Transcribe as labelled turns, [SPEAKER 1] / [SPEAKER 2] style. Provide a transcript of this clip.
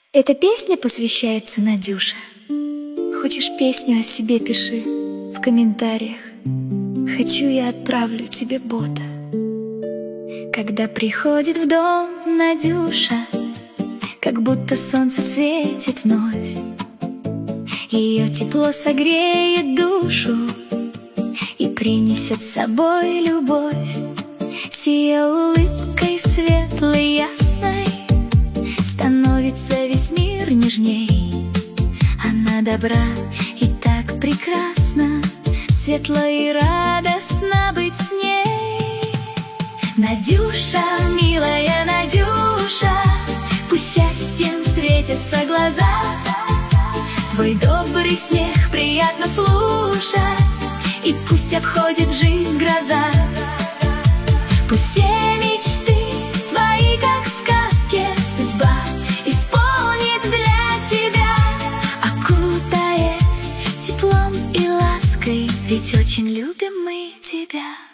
[SPEAKER 1] Эта песня посвящается Надюше. Хочешь песню о себе, пиши в комментариях. Хочу, я отправлю тебе бота. Когда приходит в дом Надюша, как будто солнце светит вновь. Ее тепло согреет душу и принесет с собой любовь. С ее улыбкой светлой, ясной становится весь мир нежней. Она добра и так прекрасна, светло и радостно быть с ней. Надюша, милая Надюша, пусть счастьем светятся глаза. Твой добрый смех приятно слушать, и пусть обходит жизнь гроза. Пусть все мечты твои, как в сказке, судьба исполнит для тебя, окутает теплом и лаской, ведь очень любим мы тебя.